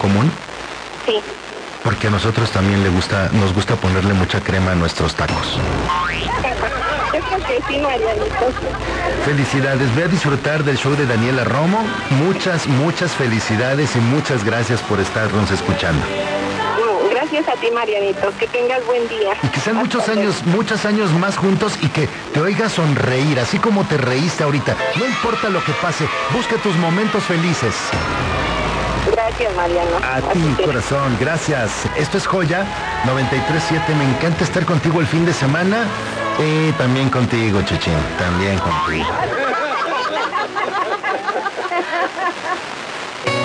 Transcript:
común? Sí. Porque a nosotros también nos gusta ponerle mucha crema a nuestros tacos. Yo creo que sí, Marianito. Felicidades, ve a disfrutar del show de Daniela Romo. Muchas felicidades y muchas gracias por estarnos escuchando. Gracias a ti, Marianito. Que tengas buen día. Y que sean muchos años más juntos y que te oigas sonreír, así como te reíste ahorita. No importa lo que pase, busca tus momentos felices. Gracias, Mariano. A ti, corazón, gracias. Esto es Joya 93.7. Me encanta estar contigo el fin de semana. Y también contigo, Chuchín. También contigo.